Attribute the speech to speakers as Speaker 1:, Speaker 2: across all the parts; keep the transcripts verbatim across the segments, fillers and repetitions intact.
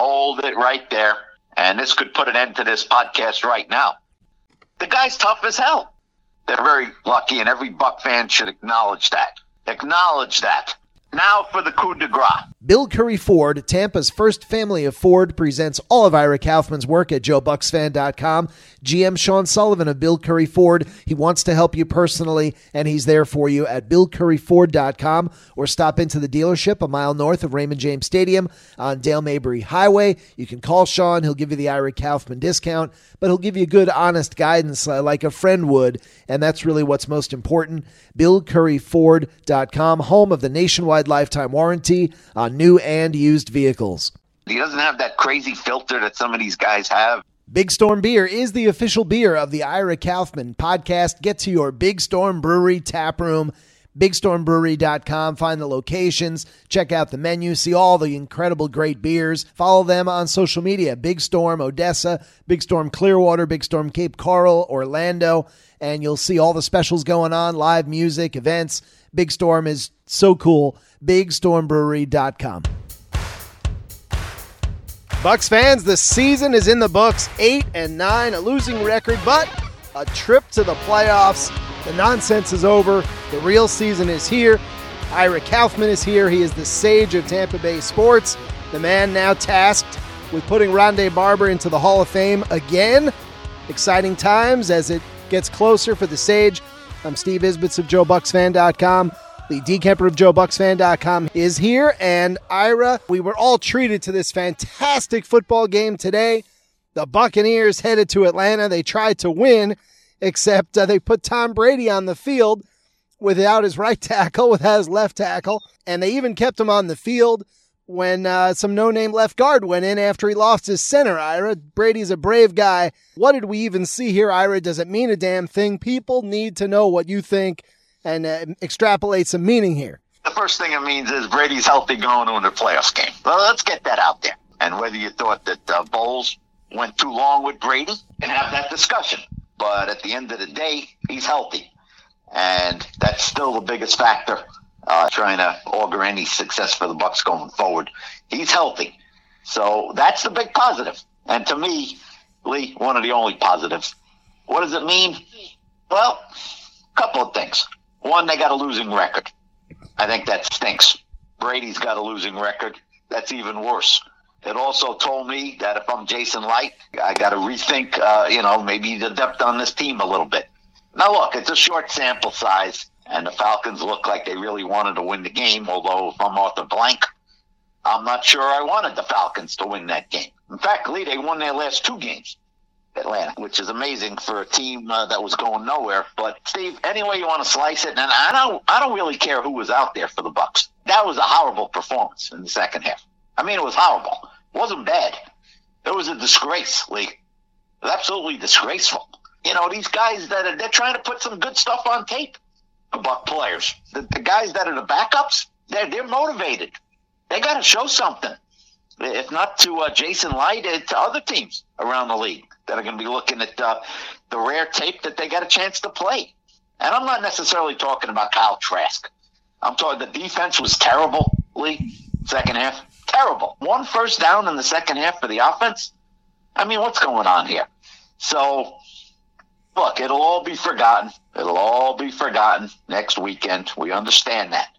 Speaker 1: hold it right there. And this could put an end to this podcast right now. The guy's tough as hell. They're very lucky, and every Buck fan should acknowledge that. Acknowledge that. Now for the coup de grace.
Speaker 2: Bill Curry Ford, Tampa's first family of Ford, presents all of Ira Kaufman's work at Joe Bucks Fan dot com. G M Sean Sullivan of Bill Curry Ford, he wants to help you personally, and he's there for you at Bill Curry Ford dot com, or stop into the dealership a mile north of Raymond James Stadium on Dale Mabry Highway. You can call Sean. He'll give you the Ira Kaufman discount, but he'll give you good, honest guidance uh, like a friend would, and that's really what's most important. Bill Curry Ford dot com, home of the nationwide lifetime warranty on new and used vehicles.
Speaker 1: He doesn't have that crazy filter that some of these guys have.
Speaker 2: Big Storm Beer is the official beer of the Ira Kaufman podcast. Get to your Big Storm Brewery tap room, big storm brewery dot com. Find the locations, check out the menu, see all the incredible great beers. Follow them on social media, Big Storm Odessa, Big Storm Clearwater, Big Storm Cape Coral, Orlando, and you'll see all the specials going on, live music, events. Big Storm is so cool, big storm brewery dot com. Bucks fans, the season is in the books. Eight and nine, a losing record, but a trip to the playoffs. The nonsense is over. The real season is here. Ira Kaufman is here. He is the sage of Tampa Bay sports. The man now tasked with putting Rondé Barber into the Hall of Fame again. Exciting times as it gets closer for the sage. I'm Steve Isbitz of Joe Bucks Fan dot com. The decamper of Joe Bucks Fan dot com is here. And Ira, we were all treated to this fantastic football game today. The Buccaneers headed to Atlanta. They tried to win, except uh, they put Tom Brady on the field without his right tackle, without his left tackle. And they even kept him on the field when uh, some no-name left guard went in after he lost his center, Ira. Brady's a brave guy. What did we even see here, Ira? Does it mean a damn thing? People need to know what you think and uh, extrapolate some meaning here.
Speaker 1: The first thing it means is Brady's healthy going into the playoffs game. Well, let's get that out there. And whether you thought that uh, Bowles went too long with Brady, and have that discussion. But at the end of the day, he's healthy. And that's still the biggest factor uh, trying to augur any success for the Bucs going forward. He's healthy. So that's the big positive. And to me, Lee, one of the only positives. What does it mean? Well, a couple of things. One, they got a losing record. I think that stinks. Brady's got a losing record. That's even worse. It also told me that if I'm Jason Light, I got to rethink, uh, you know, maybe the depth on this team a little bit. Now, look, it's a short sample size, and the Falcons look like they really wanted to win the game, although if I'm Arthur Blank, I'm not sure I wanted the Falcons to win that game. In fact, Lee, they won their last two games, Atlanta, which is amazing for a team uh, that was going nowhere. But, Steve, any way you want to slice it, and I don't, I don't really care who was out there for the Bucs. That was a horrible performance in the second half. I mean, it was horrible. It wasn't bad. It was a disgrace, Lee. It was absolutely disgraceful. You know, these guys that are, they're trying to put some good stuff on tape about players. The, the guys that are the backups, they're, they're motivated. They got to show something. If not to uh, Jason Light, uh, to other teams around the league that are going to be looking at uh, the rare tape that they got a chance to play. And I'm not necessarily talking about Kyle Trask. I'm talking the defense was terrible, Lee, second half. Terrible. One first down in the second half for the offense. I mean, what's going on here? So, look, it'll all be forgotten. It'll all be forgotten next weekend. We understand that.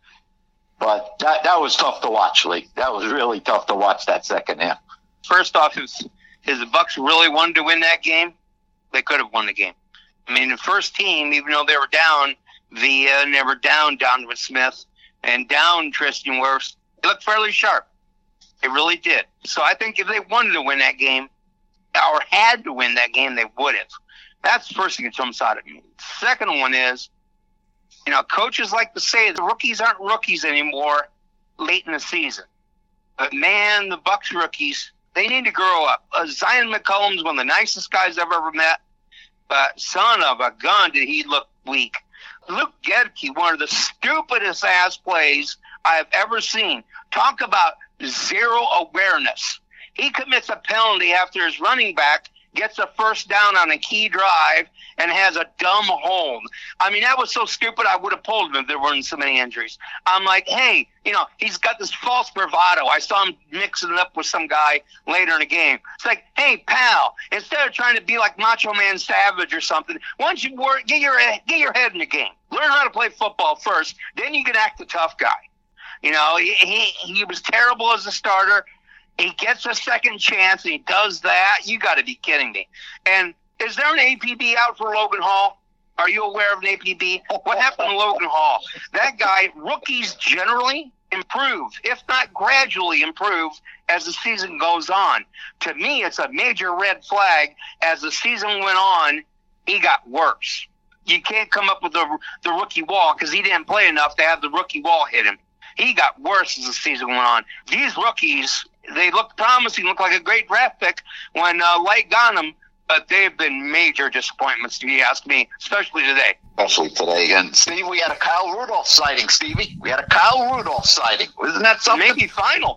Speaker 1: But that that was tough to watch, Lee. That was really tough to watch that second half.
Speaker 3: First off, if, if the Bucs really wanted to win that game, they could have won the game. I mean, the first team, even though they were down via, and they were down Donovan Smith and down Tristan Wirfs, they looked fairly sharp. They really did. So I think if they wanted to win that game, or had to win that game, they would have. That's the first thing that jumps out at me. The second one is, you know, coaches like to say the rookies aren't rookies anymore late in the season. But, man, the Bucs rookies, they need to grow up. Uh, Zion McCollum's one of the nicest guys I've ever met. But son of a gun, did he look weak. Luke Gedke, one of the stupidest ass plays I have ever seen. Talk about zero awareness. He commits a penalty after his running back gets a first down on a key drive, and has a dumb hold. I mean, that was so stupid, I would have pulled him if there weren't so many injuries. I'm like, hey, you know, he's got this false bravado. I saw him mixing it up with some guy later in the game. It's like, hey, pal, instead of trying to be like Macho Man Savage or something, why don't you work, get your, get your head in the game. Learn how to play football first, then you can act the tough guy. You know, he, he, he was terrible as a starter. He gets a second chance, and he does that. You got to be kidding me. And is there an A P B out for Logan Hall? Are you aware of an A P B? What happened to Logan Hall? That guy, rookies generally improve, if not gradually improve, as the season goes on. To me, it's a major red flag. As the season went on, he got worse. You can't come up with the, the rookie wall because he didn't play enough to have the rookie wall hit him. He got worse as the season went on. These rookies, they look promising, look like a great draft pick when uh, Light got them, but they've been major disappointments, if you ask me, especially today.
Speaker 1: Especially today. And, Steve, we had a Kyle Rudolph sighting, Stevie. We had a Kyle Rudolph sighting. Isn't that something?
Speaker 3: Maybe final.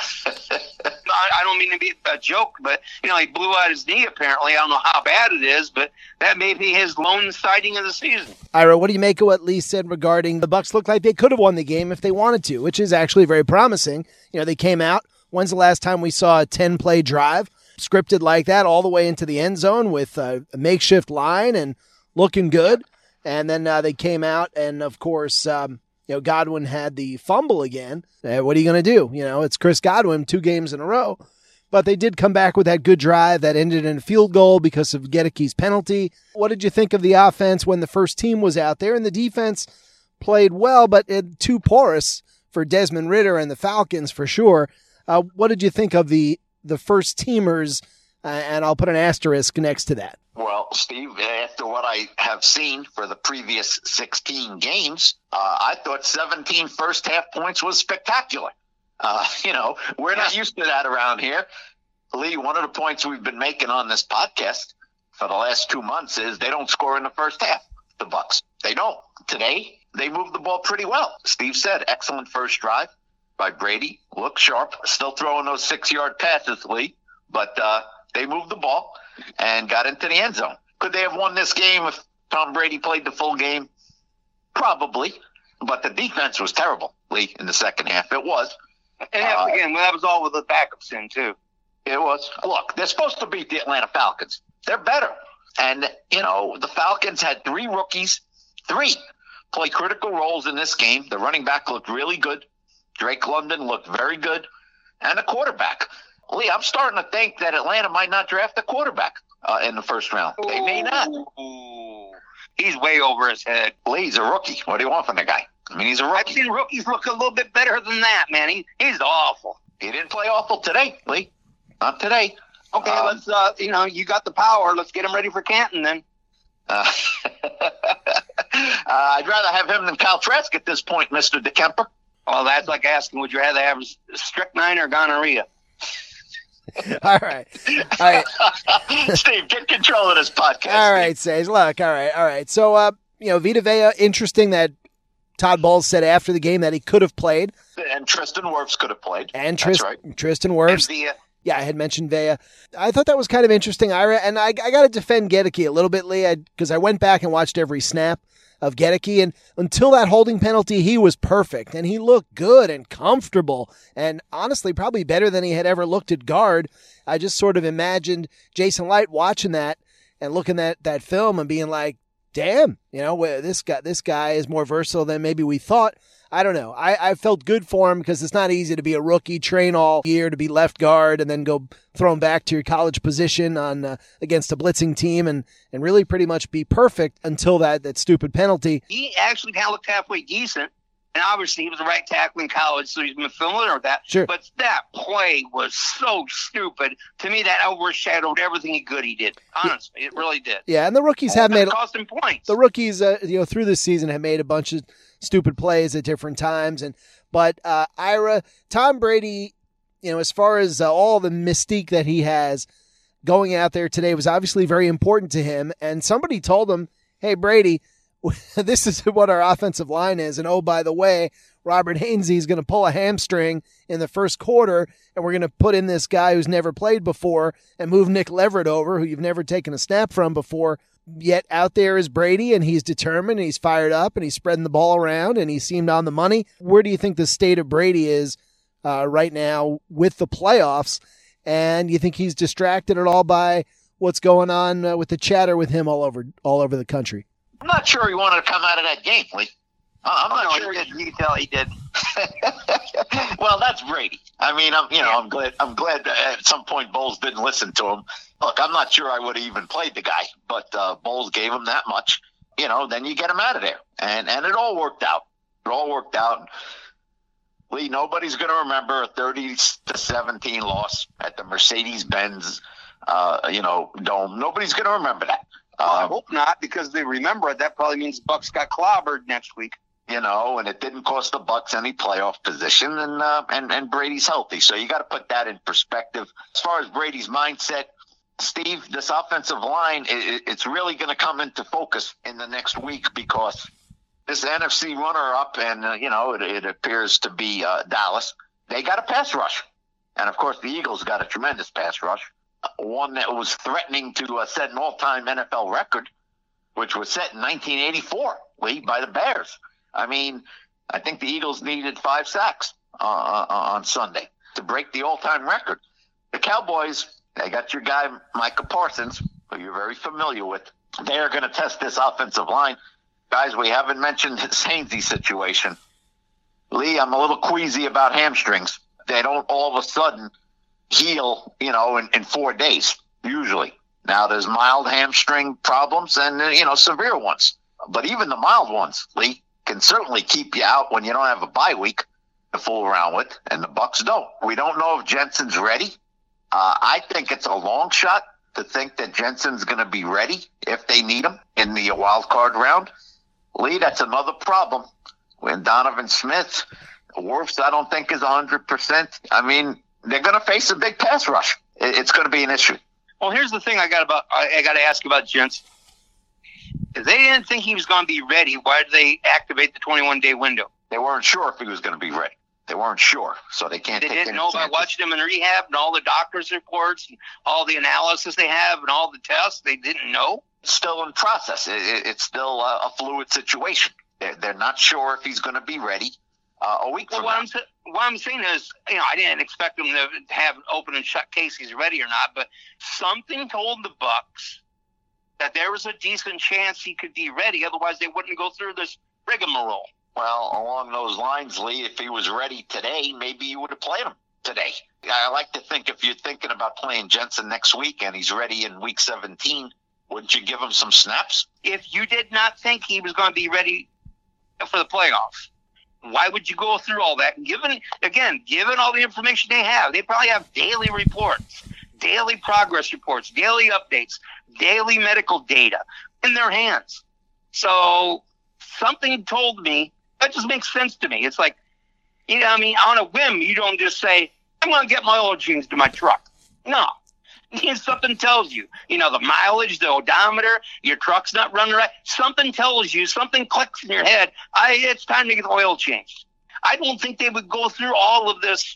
Speaker 3: I, I don't mean to be a joke, but, you know, he blew out his knee, apparently. I don't know how bad it is, but that may be his lone sighting of the season.
Speaker 2: Ira, what do you make of what Lee said regarding the Bucs looked like they could have won the game if they wanted to, which is actually very promising. You know, they came out. When's the last time we saw a ten-play drive scripted like that all the way into the end zone with a, a makeshift line and looking good? And then uh, they came out, and, of course, um, you know, Godwin had the fumble again. Uh, what are you going to do? You know, it's Chris Godwin two games in a row. But they did come back with that good drive that ended in a field goal because of Gedicke's penalty. What did you think of the offense when the first team was out there? And the defense played well, but it, too porous for Desmond Ridder and the Falcons for sure. Uh, what did you think of the the first teamers? Uh, and I'll put an asterisk next to that.
Speaker 1: Well, Steve, after what I have seen for the previous sixteen games, uh, I thought seventeen first half points was spectacular. Uh, you know, we're not used to that around here. Lee, one of the points we've been making on this podcast for the last two months is they don't score in the first half, the Bucs. They don't. Today, they moved the ball pretty well. Steve said, excellent first drive by Brady. Looked sharp. Still throwing those six-yard passes, Lee. But uh, they moved the ball and got into the end zone. Could they have won this game if Tom Brady played the full game? Probably. But the defense was terrible, Lee, in the second half. It was.
Speaker 3: And that, uh, again, that was all with the backups in, too.
Speaker 1: It was. Look, they're supposed to beat the Atlanta Falcons. They're better. And, you know, the Falcons had three rookies, three, play critical roles in this game. The running back looked really good. Drake London looked very good. And the quarterback. Lee, I'm starting to think that Atlanta might not draft a quarterback uh, in the first round. They may not.
Speaker 3: Ooh. He's way over his head.
Speaker 1: Lee, he's a rookie. What do you want from the guy? I mean, he's a rookie.
Speaker 3: I've seen rookies look a little bit better than that, man. He, he's awful.
Speaker 1: He didn't play awful today, Lee. Not today.
Speaker 3: Okay,
Speaker 1: um,
Speaker 3: let's, uh, you know, you got the power. Let's get him ready for Canton then.
Speaker 1: Uh, uh, I'd rather have him than Kyle Trask at this point, Mister DeKemper.
Speaker 3: Well, that's like asking, would you rather have strychnine or gonorrhea?
Speaker 2: All right. All right.
Speaker 1: Steve, get control of this podcast.
Speaker 2: All right, Sage. Look, all right, all right. So, uh, you know, Vita Vea, interesting that Todd Bowles said after the game that he could have played.
Speaker 1: And Tristan Wirfs could have played.
Speaker 2: And Trist-
Speaker 1: right.
Speaker 2: Tristan Wirfs. Yeah, I had mentioned Vea. I thought that was kind of interesting, Ira, and I, I got to defend Gedicke a little bit, Lee, because I, I went back and watched every snap of Gedicke, and until that holding penalty, he was perfect, and he looked good and comfortable, and honestly, probably better than he had ever looked at guard. I just sort of imagined Jason Light watching that and looking at that film and being like, damn, you know, this guy, this guy is more versatile than maybe we thought. I don't know. I, I felt good for him because it's not easy to be a rookie, train all year to be left guard, and then go throw him back to your college position on uh, against a blitzing team and, and really pretty much be perfect until that, that stupid penalty.
Speaker 3: He actually kind of looked halfway decent, and obviously he was the right tackle in college, so he's been familiar with that.
Speaker 2: Sure.
Speaker 3: But that play was so stupid. To me, that overshadowed everything good he did. Honestly, it really did.
Speaker 2: Yeah, and the rookies have made
Speaker 3: cost him points.
Speaker 2: The rookies, uh, you know, through this season have made a bunch of stupid plays at different times, and but uh, Ira, Tom Brady, you know, as far as uh, all the mystique that he has going out there today was obviously very important to him. And somebody told him, "Hey, Brady, this is what our offensive line is. And oh, by the way, Robert Hainsey is going to pull a hamstring in the first quarter, and we're going to put in this guy who's never played before and move Nick Leverett over, who you've never taken a snap from before. Yet out there is Brady, and he's determined, and he's fired up, and he's spreading the ball around, and he seemed on the money. Where do you think the state of Brady is uh, right now with the playoffs? And you think he's distracted at all by what's going on uh, with the chatter with him all over all over the country?
Speaker 1: I'm not sure he wanted to come out of that game, Lee. Uh, I'm
Speaker 3: oh,
Speaker 1: not
Speaker 3: no,
Speaker 1: sure.
Speaker 3: He did. You can tell he did.
Speaker 1: Well, that's Brady. I mean, I'm you know I'm glad I'm glad at some point Bowles didn't listen to him. Look, I'm not sure I would have even played the guy, but uh, Bowles gave him that much. You know, then you get him out of there, and and it all worked out. It all worked out. Lee, nobody's going to remember a thirty to seventeen loss at the Mercedes-Benz, uh, you know, Dome. Nobody's going to remember that.
Speaker 3: Well, I
Speaker 1: Um,
Speaker 3: hope not, because they remember it. That probably means Bucks got clobbered next week.
Speaker 1: You know, and it didn't cost the Bucks any playoff position, and uh, and and Brady's healthy, so you got to put that in perspective. As far as Brady's mindset, Steve, this offensive line, it, it's really going to come into focus in the next week because this N F C runner-up, and uh, you know, it, it appears to be uh, Dallas. They got a pass rush, and of course, the Eagles got a tremendous pass rush, one that was threatening to uh, set an all-time N F L record, which was set in nineteen eighty-four, Lee, by the Bears. I mean, I think the Eagles needed five sacks uh, on Sunday to break the all-time record. The Cowboys, they got your guy, Micah Parsons, who you're very familiar with. They are going to test this offensive line. Guys, we haven't mentioned his Hainsey situation. Lee, I'm a little queasy about hamstrings. They don't all of a sudden heal, you know, in, in four days, usually. Now, there's mild hamstring problems and, uh, you know, severe ones. But even the mild ones, Lee, can certainly keep you out when you don't have a bye week to fool around with, and the Bucks don't. We don't know if Jensen's ready. Uh, I think it's a long shot to think that Jensen's going to be ready if they need him in the wild card round. Lee, that's another problem. When Donovan Smith, Wirfs, I don't think is one hundred percent. I mean, they're going to face a big pass rush. It's going to be an issue.
Speaker 3: Well, here's the thing I got about I, I got to ask about Jensen. If they didn't think he was going to be ready, why did they activate the twenty-one day window?
Speaker 1: They weren't sure if he was going to be ready. They weren't sure, so they can't
Speaker 3: They
Speaker 1: take
Speaker 3: didn't
Speaker 1: any
Speaker 3: know about
Speaker 1: chances.
Speaker 3: watching him in rehab and all the doctor's reports and all the analysis they have and all the tests. They didn't know.
Speaker 1: It's still in process. It, it, it's still a, a fluid situation. They're, they're not sure if he's going to be ready uh, a week
Speaker 3: Well,
Speaker 1: from
Speaker 3: what
Speaker 1: now.
Speaker 3: I'm, sa- what I'm saying is, you know, I didn't expect him to have an open and shut case he's ready or not, but something told the Bucks that there was a decent chance he could be ready. Otherwise, they wouldn't go through this rigmarole.
Speaker 1: Well, along those lines, Lee, if he was ready today, maybe you would have played him today. I like to think if you're thinking about playing Jensen next week and he's ready in week seventeen, wouldn't you give him some snaps?
Speaker 3: If you did not think he was going to be ready for the playoffs, why would you go through all that? And given, again, given all the information they have, they probably have daily reports, daily progress reports, daily updates, daily medical data in their hands. So something told me, that just makes sense to me. It's like, you know, I mean, on a whim, you don't just say, I'm going to get my oil changed to my truck. No. Something tells you, you know, the mileage, the odometer, your truck's not running right. Something tells you, something clicks in your head. I, it's time to get the oil changed. I don't think they would go through all of this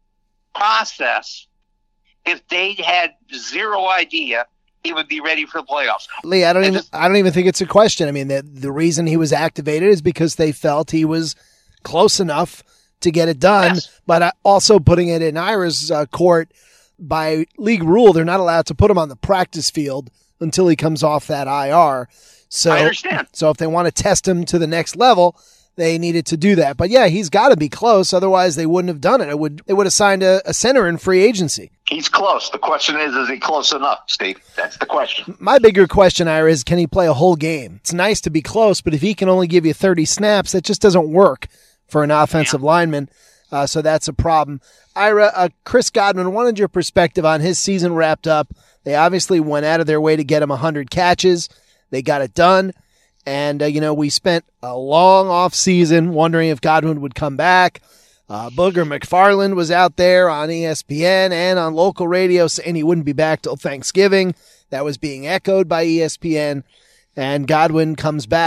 Speaker 3: process if they had zero idea he would be ready for the playoffs.
Speaker 2: Lee, I don't
Speaker 3: I
Speaker 2: even
Speaker 3: just-
Speaker 2: I don't even think it's a question. I mean, the the reason he was activated is because they felt he was close enough to get it done.
Speaker 1: Yes.
Speaker 2: But uh, also putting it in Ira's uh, court, by league rule, they're not allowed to put him on the practice field until he comes off that I R. So,
Speaker 3: I understand.
Speaker 2: So if they want to test him to the next level, they needed to do that. But yeah, he's got to be close. Otherwise, they wouldn't have done it. It would, they would have signed a, a center in free agency.
Speaker 1: He's close. The question is, is he close enough, Steve? That's the question.
Speaker 2: My bigger question, Ira, is can he play a whole game? It's nice to be close, but if he can only give you thirty snaps, that just doesn't work for an offensive
Speaker 3: Yeah.
Speaker 2: lineman. Uh, so that's a problem. Ira, uh, Chris Godwin, wanted your perspective on his season wrapped up. They obviously went out of their way to get him one hundred catches. They got it done. And, uh, you know, we spent a long off season wondering if Godwin would come back. Uh, Booger McFarland was out there on E S P N and on local radio saying he wouldn't be back till Thanksgiving. That was being echoed by E S P N. And Godwin comes back.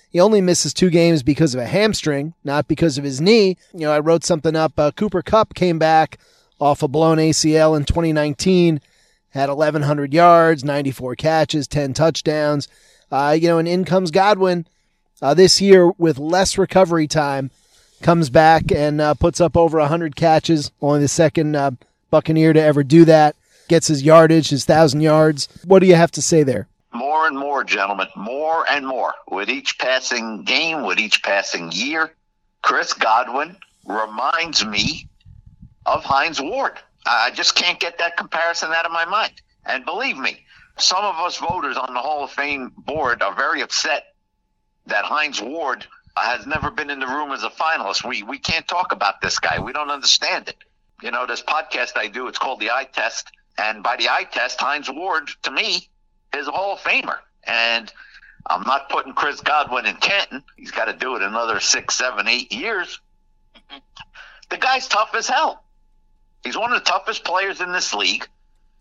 Speaker 2: He only misses two games because of a hamstring, not because of his knee. You know, I wrote something up. Uh, Cooper Kupp came back off a blown A C L in twenty nineteen, had eleven hundred yards, ninety-four catches, ten touchdowns. Uh, you know, and in comes Godwin uh, this year with less recovery time, comes back and uh, puts up over one hundred catches, only the second uh, Buccaneer to ever do that. Gets his yardage, his one thousand yards. What do you have to say there?
Speaker 1: More and more, gentlemen, more and more. With each passing game, with each passing year, Chris Godwin reminds me of Hines Ward. I just can't get that comparison out of my mind. And believe me, some of us voters on the Hall of Fame board are very upset that Hines Ward has never been in the room as a finalist. We we can't talk about this guy. We don't understand it. You know, this podcast I do, it's called The Eye Test. And by the eye test, Hines Ward, to me, is a Hall of Famer. And I'm not putting Chris Godwin in Canton. He's got to do it another six, seven, eight years. The guy's tough as hell. He's one of the toughest players in this league.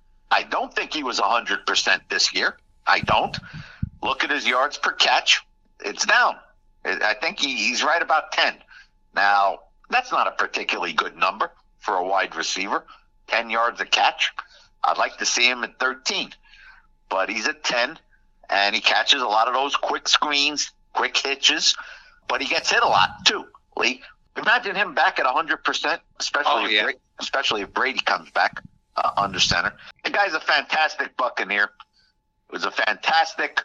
Speaker 1: I don't think he was one hundred percent this year. I don't. Look at his yards per catch. It's down. I think he, he's right about ten. Now, that's not a particularly good number for a wide receiver. ten yards a catch. I'd like to see him at thirteen. But he's at ten, and he catches a lot of those quick screens, quick hitches. But he gets hit a lot, too, Lee. Imagine him back at one hundred percent, especially,
Speaker 3: Oh, yeah.
Speaker 1: if, Brady, especially if Brady comes back uh, under center. The guy's a fantastic Buccaneer. It was a fantastic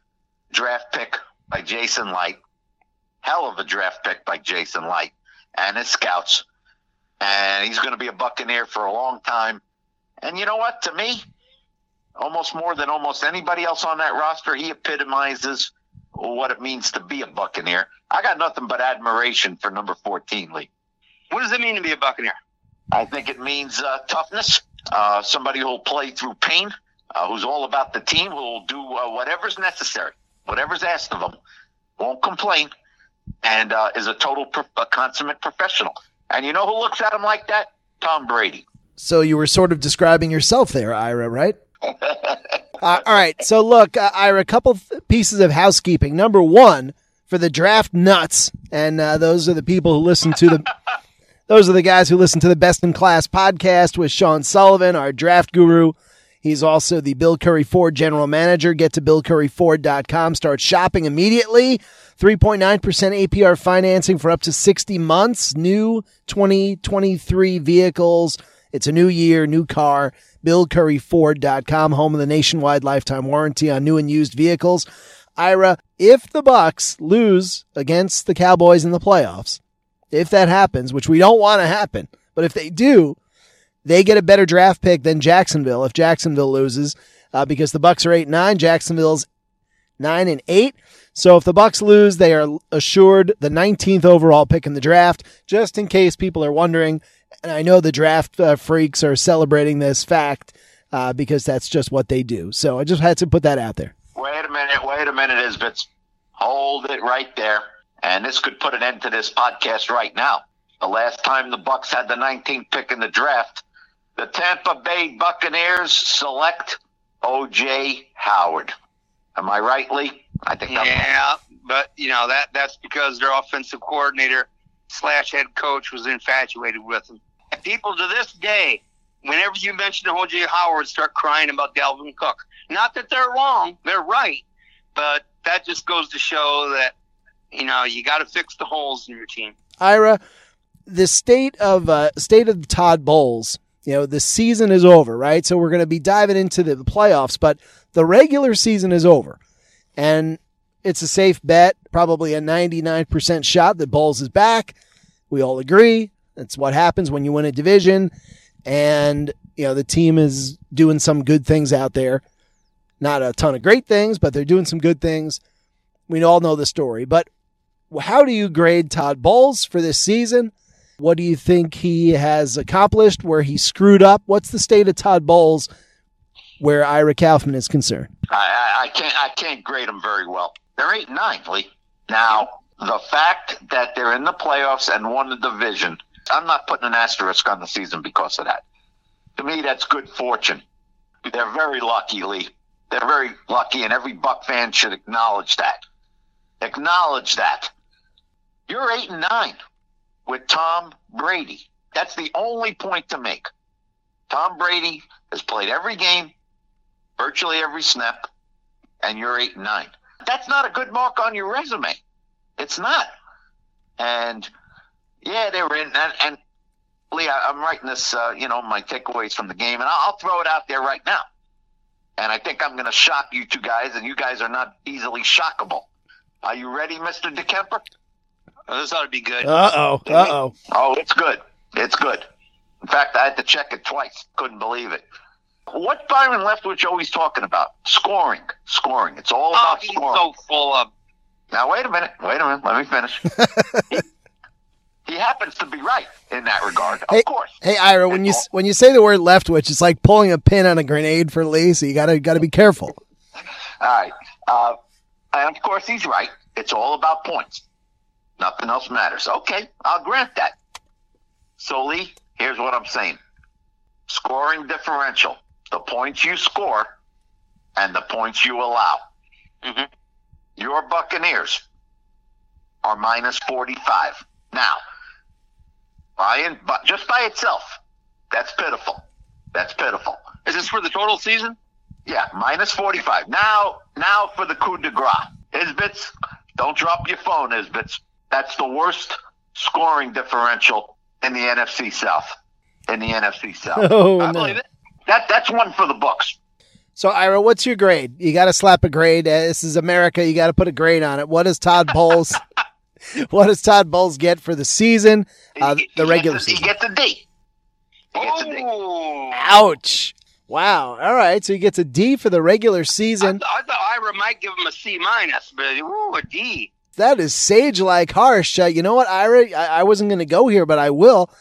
Speaker 1: draft pick by Jason Light. Hell of a draft pick by Jason Light and his scouts. And he's going to be a Buccaneer for a long time. And you know what? To me, almost more than almost anybody else on that roster, he epitomizes what it means to be a Buccaneer. I got nothing but admiration for number fourteen, Lee.
Speaker 3: What does it mean to be a Buccaneer?
Speaker 1: I think it means uh, toughness, uh, somebody who will play through pain, uh, who's all about the team, who will do uh, whatever's necessary, whatever's asked of them, won't complain, and uh, is a total, pro- a consummate professional. And you know who looks at him like that? Tom Brady.
Speaker 2: So you were sort of describing yourself there, Ira, right? uh, all right. So look, uh, Ira, a couple th- pieces of housekeeping. Number one, for the draft nuts, and uh, those are the people who listen to the, those are the guys who listen to the Best in Class podcast with Sean Sullivan, our draft guru. He's also the Bill Curry Ford general manager. Get to bill curry ford dot com. Start shopping immediately. three point nine percent A P R financing for up to sixty months. New twenty twenty-three vehicles. It's a new year, new car. bill curry ford dot com, home of the nationwide lifetime warranty on new and used vehicles. Ira, if the Bucs lose against the Cowboys in the playoffs, if that happens, which we don't want to happen, but if they do, they get a better draft pick than Jacksonville if Jacksonville loses, uh, because the Bucs are eight and nine, Jacksonville's nine and eight. So if the Bucs lose, they are assured the nineteenth overall pick in the draft, just in case people are wondering. And I know the draft uh, freaks are celebrating this fact uh, because that's just what they do. So I just had to put that out there.
Speaker 1: Wait a minute, wait a minute, Isbitz. Hold it right there. And this could put an end to this podcast right now. The last time the Bucs had the nineteenth pick in the draft, the Tampa Bay Buccaneers select O J Howard. Am I right, Lee? I think I'm
Speaker 3: Yeah, but, you know, that that's because their offensive coordinator slash head coach was infatuated with him. And people to this day, whenever you mention O J Howard, start crying about Dalvin Cook. Not that they're wrong, they're right, but that just goes to show that, you know, you got to fix the holes in your team.
Speaker 2: Ira, the state of uh, state of the Todd Bowles, you know, the season is over, right? So we're going to be diving into the playoffs, but the regular season is over. And it's a safe bet, probably a ninety-nine percent shot that Bowles is back. We all agree. That's what happens when you win a division. And, you know, the team is doing some good things out there. Not a ton of great things, but they're doing some good things. We all know the story. But how do you grade Todd Bowles for this season? What do you think he has accomplished, where he screwed up? What's the state of Todd Bowles where Ira Kaufman is concerned?
Speaker 1: I, I, I can't I can't grade them very well. They're eight and nine, Lee. Now, the fact that they're in the playoffs and won the division, I'm not putting an asterisk on the season because of that. To me, that's good fortune. They're very lucky, Lee. They're very lucky, and every Buck fan should acknowledge that. Acknowledge that. You're eight and nine with Tom Brady. That's the only point to make. Tom Brady has played every game, virtually every snap, and you're eight and nine. That's not a good mark on your resume. It's not. And yeah, they were in. And, and Lee, I, I'm writing this, uh, you know, my takeaways from the game, and I'll, I'll throw it out there right now. And I think I'm going to shock you two guys, and you guys are not easily shockable. Are you ready, Mister DeKemper?
Speaker 3: Oh, this ought to be good.
Speaker 2: Uh-oh. Uh-oh.
Speaker 1: Oh, it's good. It's good. In fact, I had to check it twice. Couldn't believe it. What's Byron Leftwich always talking about? Scoring. Scoring. It's all
Speaker 3: Oh,
Speaker 1: about
Speaker 3: he's
Speaker 1: scoring.
Speaker 3: so full of.
Speaker 1: Now, wait a minute. Wait a minute. Let me finish. he, he happens to be right in that regard, of
Speaker 2: Hey,
Speaker 1: course.
Speaker 2: hey, Ira, when you when you say the word Leftwich, it's like pulling a pin on a grenade for Lee, so you gotta gotta be careful.
Speaker 1: All right. Uh, and, of course, he's right. It's all about points. Nothing else matters. Okay, I'll grant that. So, Lee, here's what I'm saying. Scoring differential. The points you score and the points you allow.
Speaker 3: Mm-hmm.
Speaker 1: Your Buccaneers are minus forty-five. Now, Ryan, but just by itself, that's pitiful. That's pitiful.
Speaker 3: Is this for the total season?
Speaker 1: Yeah, minus forty-five. Now, now for the coup de grace. Isbits, don't drop your phone, Isbits. That's the worst scoring differential in the N F C South. In the N F C South.
Speaker 2: Oh,
Speaker 3: I
Speaker 2: no.
Speaker 3: believe it.
Speaker 1: That that's one for the books.
Speaker 2: So, Ira, what's your grade? You got to slap a grade. Uh, This is America. You got to put a grade on it. What does Todd Bowles? what does Todd Bowles get for the season? Uh,
Speaker 1: He-
Speaker 2: the
Speaker 1: he
Speaker 2: regular
Speaker 1: gets a,
Speaker 2: season.
Speaker 1: He gets a D. He gets a D.
Speaker 3: Oh.
Speaker 2: Ouch! Wow. All right. So he gets a D for the regular
Speaker 3: I,
Speaker 2: season.
Speaker 3: th- I thought Ira might give him a C minus, but ooh, a D.
Speaker 2: That is sage-like harsh. Uh, you know what, Ira? I, I wasn't going to go here, but I will.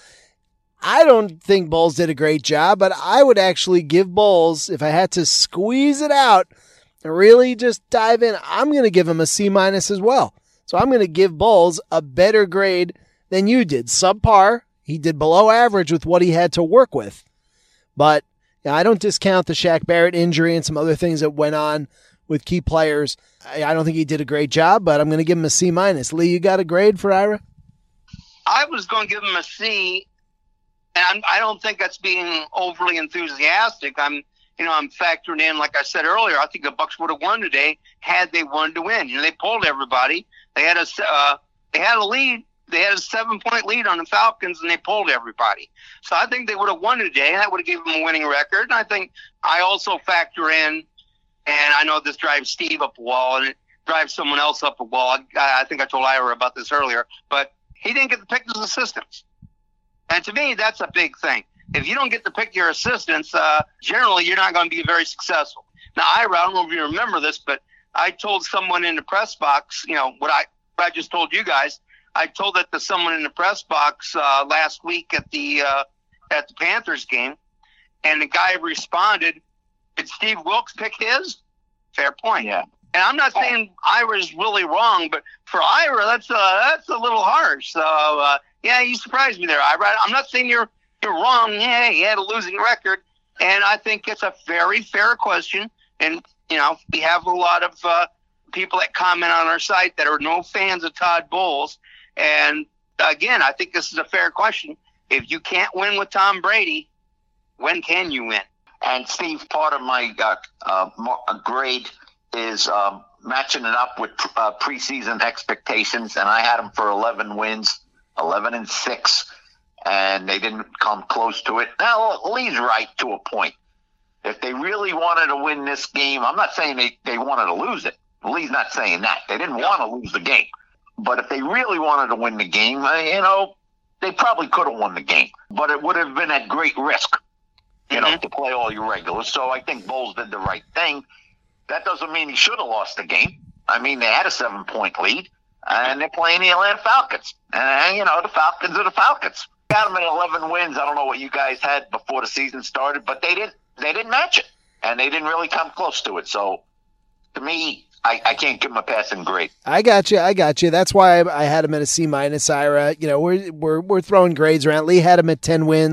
Speaker 2: I don't think Bowles did a great job, but I would actually give Bowles, if I had to squeeze it out and really just dive in, I'm going to give him a C minus as well. So I'm going to give Bowles a better grade than you did. Subpar. He did below average with what he had to work with. But yeah, I don't discount the Shaq Barrett injury and some other things that went on with key players. I, I don't think he did a great job, but I'm going to give him a C minus. Lee, you got a grade for Ira?
Speaker 3: I was going to give him a C, and I'm, I don't think that's being overly enthusiastic. I'm, you know, I'm factoring in, like I said earlier, I think the Bucs would have won today had they wanted to win. You know, they pulled everybody. They had a, uh, they had a lead. They had a seven-point lead on the Falcons, and they pulled everybody. So I think they would have won today. That would have given them a winning record. And I think I also factor in, and I know this drives Steve up a wall, and it drives someone else up a wall. I, I think I told Ira about this earlier, but he didn't get to pick his assistants. And to me, that's a big thing. If you don't get to pick your assistants, uh, generally you're not going to be very successful. Now, Ira, I don't know if you remember this, but I told someone in the press box, you know, what I, what I just told you guys. I told that to someone in the press box uh, last week at the uh, at the Panthers game, and the guy responded, "Did Steve Wilks pick his?" Fair point.
Speaker 1: Yeah.
Speaker 3: And I'm not saying Ira's really wrong, but for Ira, that's uh, that's a little harsh. So uh, yeah, you surprised me there, Ira. I'm not saying you're you're wrong. Yeah, he had a losing record, and I think it's a very fair question. And you know, we have a lot of uh, people that comment on our site that are no fans of Todd Bowles. And again, I think this is a fair question. If you can't win with Tom Brady, when can you win?
Speaker 1: And Steve, part of my uh, uh, mar- grade is um, matching it up with uh, preseason expectations, and I had them for eleven wins, eleven and six, and they didn't come close to it. Now, Lee's right to a point. If they really wanted to win this game, I'm not saying they, they wanted to lose it. Lee's not saying that. They didn't want to lose the game. But if they really wanted to win the game, uh, you know, they probably could have won the game. But it would have been at great risk, you mm-hmm. know, to play all your regulars. So I think Bowles did the right thing. That doesn't mean he should have lost the game. I mean, they had a seven-point lead, and they're playing the Atlanta Falcons. And, you know, the Falcons are the Falcons. Got them at eleven wins. I don't know what you guys had before the season started, but they didn't, they didn't match it. And they didn't really come close to it. So, to me, I, I can't give him a passing grade.
Speaker 2: I got you. I got you. That's why I, I had him at a C minus, Ira. You know, we're we're we're throwing grades around. Lee had him at ten wins.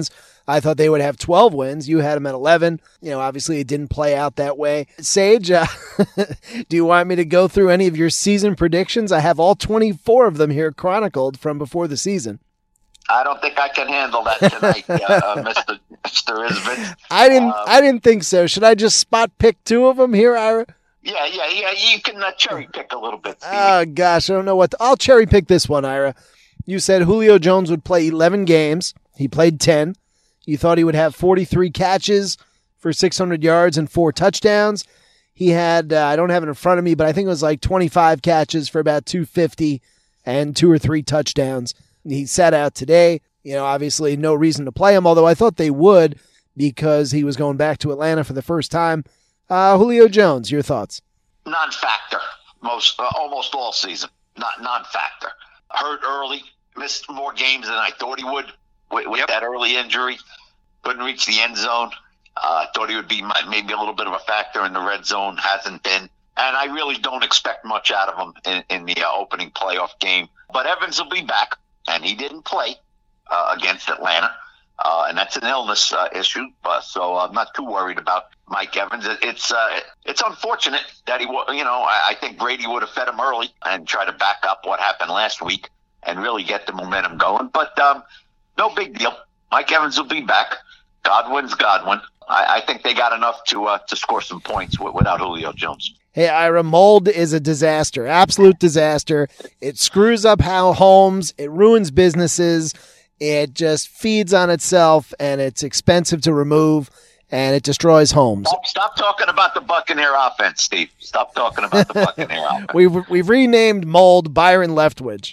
Speaker 2: I thought they would have twelve wins. You had them at eleven. You know, obviously it didn't play out that way. Sage, uh, do you want me to go through any of your season predictions? I have all twenty-four of them here chronicled from before the season.
Speaker 1: I don't think I can handle that tonight, uh, uh, Mister Mister Isbin.
Speaker 2: I didn't.
Speaker 1: Um,
Speaker 2: I didn't think so. Should I just spot pick two of them here, Ira?
Speaker 1: Yeah, yeah, yeah. You can uh, cherry pick a little bit, Steve.
Speaker 2: Oh gosh, I don't know what. To, I'll cherry pick this one, Ira. You said Julio Jones would play eleven games. He played ten. You thought he would have forty-three catches for six hundred yards and four touchdowns. He had. Uh, I don't have it in front of me, but I think it was like twenty-five catches for about two hundred fifty and two or three touchdowns. He sat out today. You know, obviously no reason to play him, although I thought they would because he was going back to Atlanta for the first time. Uh, Julio Jones, your thoughts?
Speaker 1: Non-factor, most uh, almost all season. Not non-factor. Hurt early, missed more games than I thought he would with, with yep. that early injury. Couldn't reach the end zone. I uh, thought he would be maybe a little bit of a factor in the red zone. Hasn't been. And I really don't expect much out of him in, in the uh, opening playoff game. But Evans will be back. And he didn't play uh, against Atlanta, uh, and that's an illness uh, issue. Uh, so I'm not too worried about Mike Evans. It, it's uh, it's unfortunate that he, you know, I, I think Brady would have fed him early and try to back up what happened last week and really get the momentum going. But um, no big deal. Mike Evans will be back. Godwin's Godwin. I, I think they got enough to uh, to score some points w- without Julio Jones.
Speaker 2: Hey, Ira, mold is a disaster, absolute disaster. It screws up how homes, it ruins businesses, it just feeds on itself, and it's expensive to remove, and it destroys homes.
Speaker 1: Stop, stop talking about the Buccaneer offense, Steve. Stop talking about the Buccaneer offense.
Speaker 2: We've, we've renamed mold Byron Leftwich.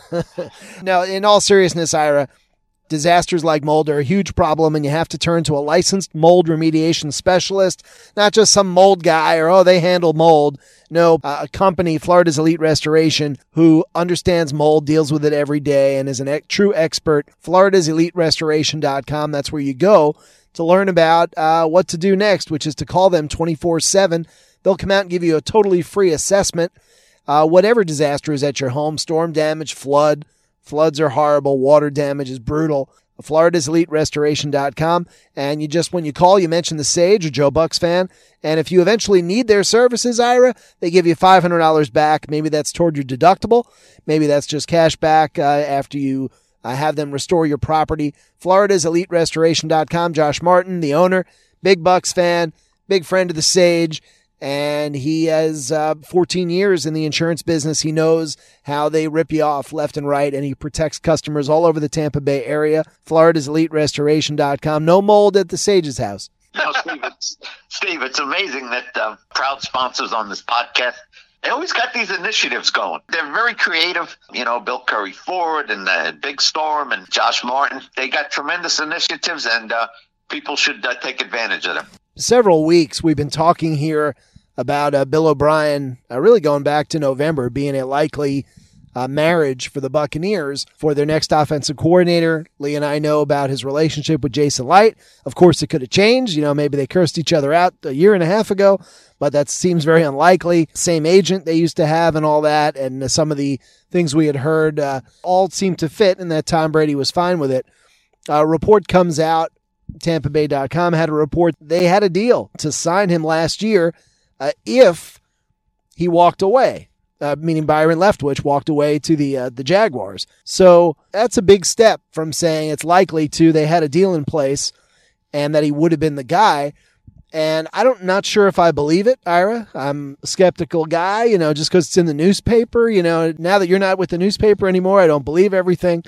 Speaker 2: No, in all seriousness, Ira, disasters like mold are a huge problem, and you have to turn to a licensed mold remediation specialist, not just some mold guy or, oh, they handle mold. No, uh, a company, Florida's Elite Restoration, who understands mold, deals with it every day, and is a e- true expert. Florida's Elite Restoration dot com. That's where you go to learn about uh, what to do next, which is to call them twenty-four seven. They'll come out and give you a totally free assessment. Uh, whatever disaster is at your home, storm damage, flood, Floods are horrible. Water damage is brutal. Florida's Elite Restoration dot com. And you just, when you call, you mention the Sage or Joe Bucks fan. And if you eventually need their services, Ira, they give you five hundred dollars back. Maybe that's toward your deductible. Maybe that's just cash back uh, after you uh, have them restore your property. Florida's Elite Restoration dot com. Josh Martin, the owner, big Bucks fan, big friend of the Sage. And he has uh, fourteen years in the insurance business. He knows how they rip you off left and right, and he protects customers all over the Tampa Bay area. Florida's Elite Restoration dot com. No mold at the Sage's house.
Speaker 1: No, Steve, it's, Steve, it's amazing that uh, proud sponsors on this podcast, they always got these initiatives going. They're very creative. You know, Bill Curry Ford and uh, Big Storm and Josh Martin. They got tremendous initiatives, and uh, people should uh, take advantage of them.
Speaker 2: Several weeks we've been talking here about uh, Bill O'Brien, uh, really going back to November, being a likely uh, marriage for the Buccaneers for their next offensive coordinator. Lee and I know about his relationship with Jason Light. Of course, it could have changed. You know, maybe they cursed each other out a year and a half ago, but that seems very unlikely. Same agent they used to have and all that, and uh, some of the things we had heard uh, all seemed to fit, and that Tom Brady was fine with it. A report comes out. Tampa Bay dot com had a report. They had a deal to sign him last year uh, if he walked away, uh, meaning Byron Leftwich walked away to the uh, the Jaguars. So that's a big step from saying it's likely to they had a deal in place and that he would have been the guy. And I don't, not sure if I believe it, Ira. I'm a skeptical guy, you know, just because it's in the newspaper. You know, now that you're not with the newspaper anymore, I don't believe everything.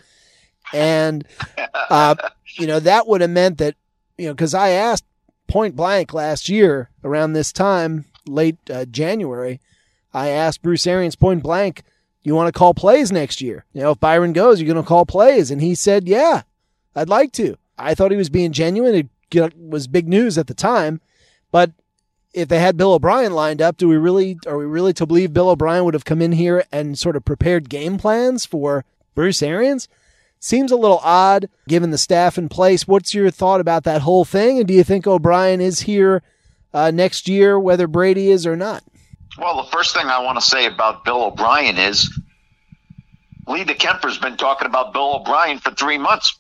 Speaker 2: And, uh, you know, that would have meant that, you know, because I asked point blank last year around this time, late uh, January, I asked Bruce Arians point blank, you want to call plays next year? You know, if Byron goes, you're going to call plays. And he said, yeah, I'd like to. I thought he was being genuine. It was big news at the time. But if they had Bill O'Brien lined up, do we really, are we really to believe Bill O'Brien would have come in here and sort of prepared game plans for Bruce Arians? Seems a little odd given the staff in place. What's your thought about that whole thing? And do you think O'Brien is here uh, next year, whether Brady is or not?
Speaker 1: Well, the first thing I want to say about Bill O'Brien is Lee DeKemper's been talking about Bill O'Brien for three months.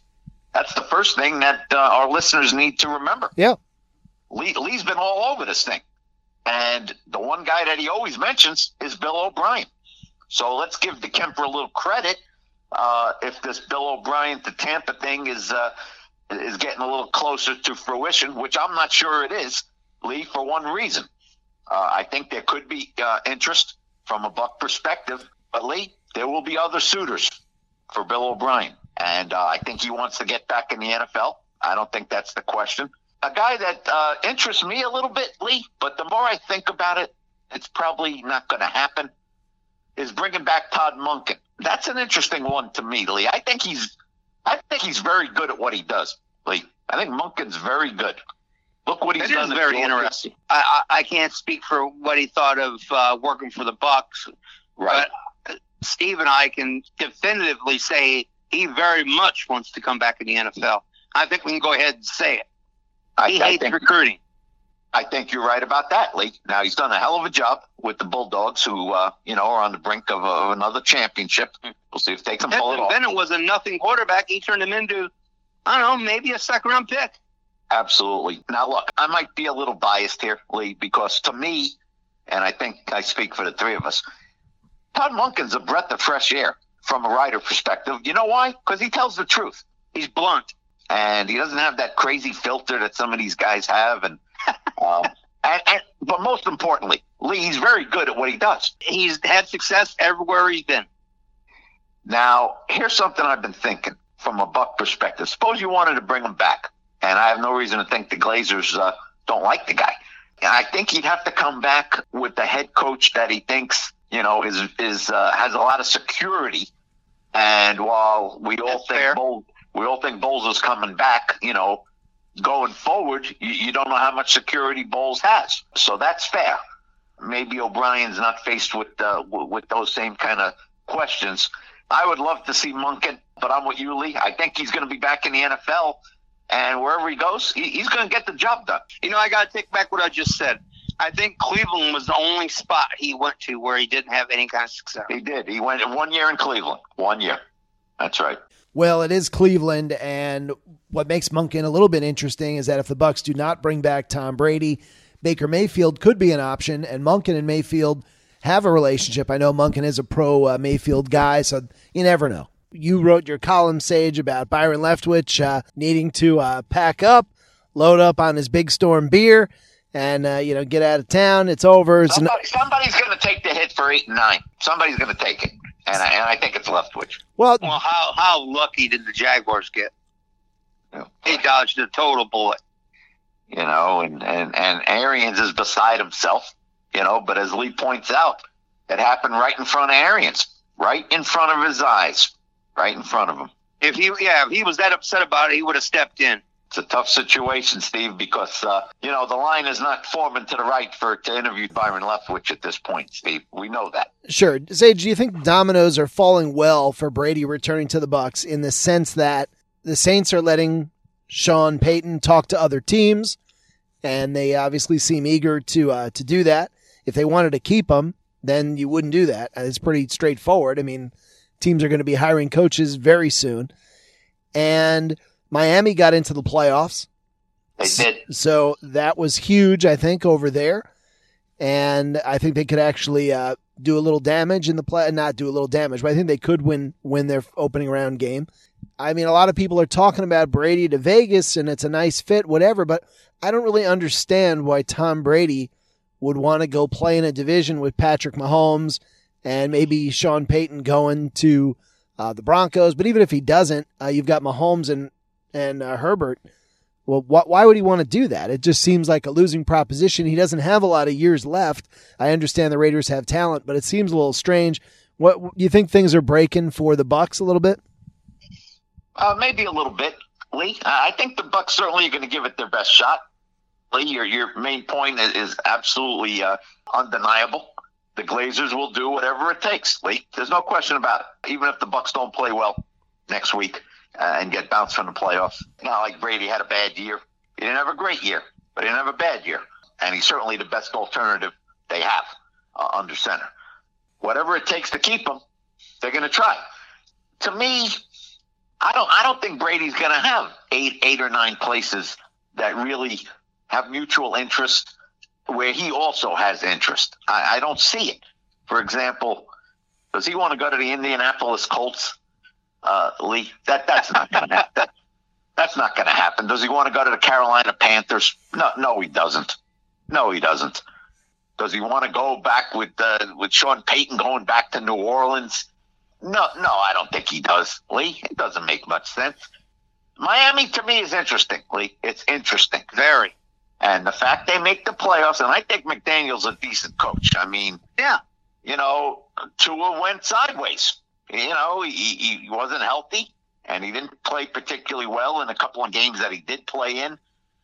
Speaker 1: That's the first thing that uh, our listeners need to remember.
Speaker 2: Yeah.
Speaker 1: Lee, Lee's been all over this thing. And the one guy that he always mentions is Bill O'Brien. So let's give DeKemper a little credit. Uh, if this Bill O'Brien to Tampa thing is uh, is getting a little closer to fruition, which I'm not sure it is, Lee, for one reason. Uh, I think there could be uh, interest from a Buck perspective. But, Lee, there will be other suitors for Bill O'Brien. And uh, I think he wants to get back in the N F L. I don't think that's the question. A guy that uh, interests me a little bit, Lee, but the more I think about it, it's probably not going to happen, is bringing back Todd Monken. That's an interesting one to me, Lee. I think he's I think he's very good at what he does, Lee. I think Monken's very good. Look what he's
Speaker 3: It
Speaker 1: done.
Speaker 3: is very interesting. I, I I can't speak for what he thought of uh, working for the Bucs,
Speaker 1: Right.
Speaker 3: but Steve and I can definitively say he very much wants to come back in the N F L. I think we can go ahead and say it.
Speaker 1: I,
Speaker 3: He
Speaker 1: I
Speaker 3: hates
Speaker 1: think,
Speaker 3: recruiting.
Speaker 1: I think you're right about that, Lee. Now, he's done a hell of a job with the Bulldogs, who, uh, you know, are on the brink of, of another championship. We'll see if they can pull it off.
Speaker 3: Bennett was a nothing quarterback. He turned him into, I don't know, maybe a second-round pick.
Speaker 1: Absolutely. Now, look, I might be a little biased here, Lee, because to me, and I think I speak for the three of us, Todd Monken's a breath of fresh air from a writer perspective. You know why? Because he tells the truth.
Speaker 3: He's blunt.
Speaker 1: And he doesn't have that crazy filter that some of these guys have. And, um, and, and but most importantly, Lee, he's very good at what he does.
Speaker 3: He's had success everywhere he's been.
Speaker 1: Now, here's something I've been thinking from a Buck perspective. Suppose you wanted to bring him back, and I have no reason to think the Glazers uh, don't like the guy. And I think he'd have to come back with the head coach that he thinks, you know, is is uh, has a lot of security. And while we all
Speaker 3: That's
Speaker 1: think
Speaker 3: fair.
Speaker 1: Bowles, we all think Bowles is coming back, you know, going forward, you, you don't know how much security Bowles has. So that's fair. Maybe O'Brien's not faced with uh, w- with those same kind of questions. I would love to see Monken, but I'm with you, Lee. I think he's going to be back in the N F L, and wherever he goes, he, he's going to get the job done.
Speaker 3: You know, I got to take back what I just said. I think Cleveland was the only spot he went to where he didn't have any kind of success.
Speaker 1: He did. He went one year in Cleveland. One year. That's right.
Speaker 2: Well, it is Cleveland, and what makes Monken a little bit interesting is that if the Bucs do not bring back Tom Brady, Baker Mayfield could be an option, and Monken and Mayfield have a relationship. I know Monken is a pro uh, Mayfield guy, so you never know. You wrote your column, Sage, about Byron Leftwich uh, needing to uh, pack up, load up on his Big Storm beer, and uh, you know, get out of town. It's over. It's
Speaker 1: Somebody, somebody's going to take the hit for eight and nine. Somebody's going to take it, and I, and I think it's Leftwich.
Speaker 2: well,
Speaker 3: Well, how how lucky did the Jaguars get?
Speaker 1: Yeah.
Speaker 3: He dodged a total bullet.
Speaker 1: You know, and, and, and Arians is beside himself, you know, but as Lee points out, it happened right in front of Arians, right in front of his eyes, right in front of him.
Speaker 3: If he yeah, if he was that upset about it, he would have stepped in.
Speaker 1: It's a tough situation, Steve, because, uh, you know, the line is not forming to the right for to interview Byron Leftwich at this point, Steve. We know that.
Speaker 2: sure. Sage, do you think dominoes are falling well for Brady returning to the Bucs in the sense that the Saints are letting Sean Payton talk to other teams, and they obviously seem eager to uh, to do that. If they wanted to keep him, then you wouldn't do that. It's pretty straightforward. I mean, teams are going to be hiring coaches very soon. And Miami got into the playoffs.
Speaker 1: They did.
Speaker 2: So that was huge, I think, over there. And I think they could actually uh, do a little damage in the play. Not do a little damage, but I think they could win win their opening round game. I mean, a lot of people are talking about Brady to Vegas, and it's a nice fit, whatever, but I don't really understand why Tom Brady would want to go play in a division with Patrick Mahomes and maybe Sean Payton going to uh, the Broncos. But even if he doesn't, uh, you've got Mahomes and, and uh, Herbert. Well, wh- why would he want to do that? It just seems like a losing proposition. He doesn't have a lot of years left. I understand the Raiders have talent, but it seems a little strange. What you think things are breaking for the Bucs a little bit?
Speaker 1: Uh, maybe a little bit, Lee. I think the Bucs certainly are going to give it their best shot. Lee, your your main point is, is absolutely uh, undeniable. The Glazers will do whatever it takes, Lee. There's no question about it. Even if the Bucs don't play well next week uh, and get bounced from the playoffs. Not like Brady had a bad year. He didn't have a great year, but he didn't have a bad year. And he's certainly the best alternative they have uh, under center. Whatever it takes to keep him, they're going to try. To me, I don't. I don't think Brady's going to have eight, eight or nine places that really have mutual interest, where he also has interest. I, I don't see it. For example, does he want to go to the Indianapolis Colts, uh, Lee? That that's not going to happen. That's not going to happen. Does he want to go to the Carolina Panthers? No, no, he doesn't. No, he doesn't. Does he want to go back with uh, with Sean Payton going back to New Orleans? No, no, I don't think he does, Lee. It doesn't make much sense. Miami, to me, is interesting, Lee. It's interesting. Very. And the fact they make the playoffs, and I think McDaniel's a decent coach. I mean,
Speaker 3: Yeah.
Speaker 1: you know, Tua went sideways. You know, he, he wasn't healthy, and he didn't play particularly well in a couple of games that he did play in. Uh,